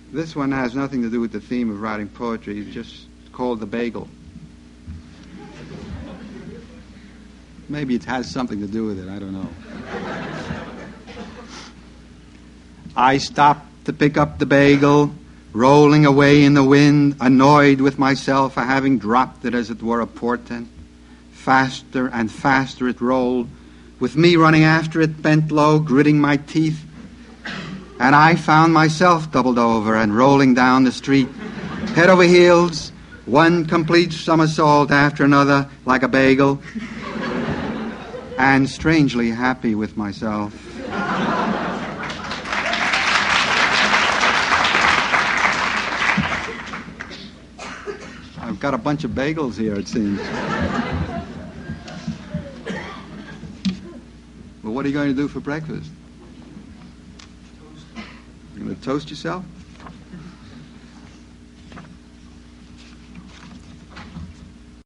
This one has nothing to do with the theme of writing poetry. It's just called The Bagel. Maybe it has something to do with it. I don't know. I stopped to pick up the bagel, rolling away in the wind, annoyed with myself for having dropped it as it were a portent. Faster and faster it rolled, with me running after it, bent low, gritting my teeth. And I found myself doubled over and rolling down the street, head over heels, one complete somersault after another, like a bagel, and strangely happy with myself. I've got a bunch of bagels here, it seems. Well, what are you going to do for breakfast? You're going to toast yourself?